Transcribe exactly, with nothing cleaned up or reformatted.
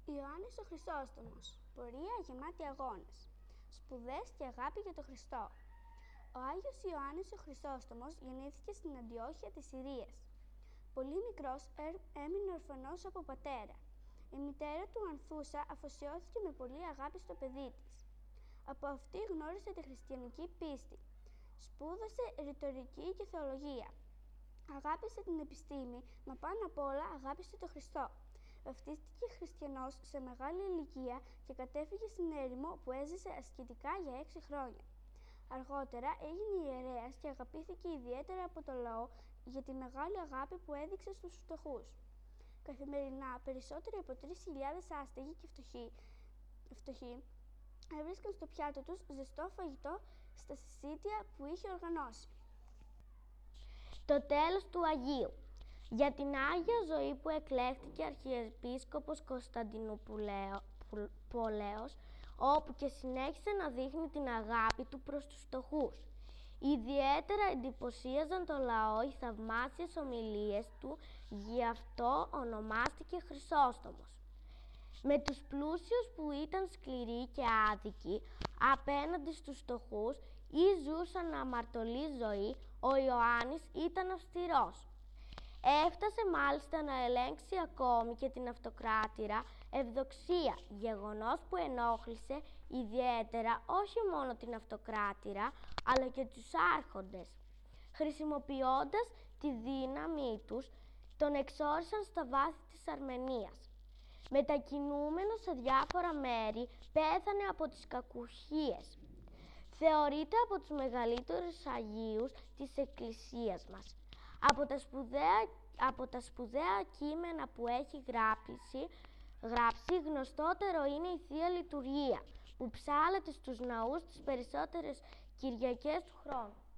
Ιωάννης ο Χρυσόστομος. Πορεία γεμάτη αγώνες. Σπουδές και αγάπη για τον Χριστό. Ο Άγιος Ιωάννης ο Χρυσόστομος γεννήθηκε στην Αντιόχεια της Συρίας. Πολύ μικρός έμεινε ορφανός από πατέρα. Η μητέρα του Ανθούσα αφοσιώθηκε με πολύ αγάπη στο παιδί της. Από αυτή γνώρισε τη χριστιανική πίστη. Σπούδασε ρητορική και θεολογία. Αγάπησε την επιστήμη, μα πάνω απ' όλα αγάπησε τον Χριστό. Βαφτίστηκε χριστιανός σε μεγάλη ηλικία και κατέφυγε στην έρημο που έζησε ασκητικά για έξι χρόνια. Αργότερα έγινε ιερέας και αγαπήθηκε ιδιαίτερα από το λαό για τη μεγάλη αγάπη που έδειξε στους φτωχούς. Καθημερινά, περισσότεροι από τρεις χιλιάδες άστεγοι και φτωχοί, φτωχοί έβρισκαν στο πιάτο τους ζεστό φαγητό στα συσίτια που είχε οργανώσει. Το τέλος του Αγίου. Για την Άγια ζωή που εκλέχθηκε Αρχιεπίσκοπος Κωνσταντινούπολεως, όπου και συνέχισε να δείχνει την αγάπη του προς τους φτωχούς. Ιδιαίτερα εντυπωσίαζαν το λαό οι θαυμάσιες ομιλίες του, γι' αυτό ονομάστηκε Χρυσόστομος. Με τους πλούσιους που ήταν σκληροί και άδικοι απέναντι στους φτωχούς ή ζούσαν αμαρτωλή ζωή, ο Ιωάννης ήταν αυστηρός. Έφτασε μάλιστα να ελέγξει ακόμη και την αυτοκράτηρα Ευδοξία, γεγονός που ενόχλησε ιδιαίτερα όχι μόνο την αυτοκράτηρα, αλλά και τους άρχοντες. Χρησιμοποιώντας τη δύναμή τους, τον εξόρισαν στα βάθη της Αρμενίας. Μετακινούμενος σε διάφορα μέρη, πέθανε από τις κακουχίες. Θεωρείται από τους μεγαλύτερους Αγίους της Εκκλησίας μας. Από τα σπουδαία, από τα σπουδαία κείμενα που έχει γράψει, γράψει, γνωστότερο είναι η Θεία Λειτουργία, που ψάλλεται στους ναούς τις περισσότερες Κυριακές του χρόνου.